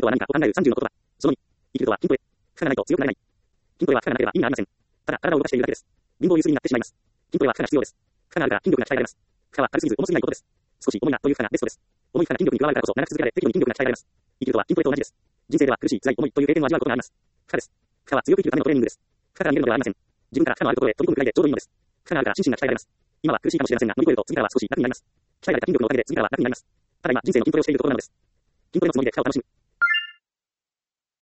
とは何かを考える30のことだ。その2、生きるとは筋トレ。負荷がないと強くなれない。筋トレは負荷がなければ意味がありません。ただ、体を動かしているだけです。貧乏ゆすりになってしまいます。筋トレは負荷が必要です。負荷があるから筋力が鍛えられます。負荷は軽すぎず重すぎないことです。少し重いなという負荷がベストです。重い負荷が筋力に加わるからこそ長く続けられ、適度に筋力が鍛えられます。生きるとは筋トレと同じです。人生では苦しい、辛い、重いという経験を味わうことがあります。負荷です。負荷は強く生きるためのトレーニングです。負荷から逃げるのではありません。自分から負荷のあるところへ飛び込むくらいでちょうどいいのです。負荷があるから心身が鍛えられます。今は苦しいかもしれませんが、乗り越えると次からは少し楽になります。鍛えられた筋力のおかげで次からは楽になります。ただ今、人生の筋トレをしているところなのです。筋トレのつもりで負荷を楽しむ。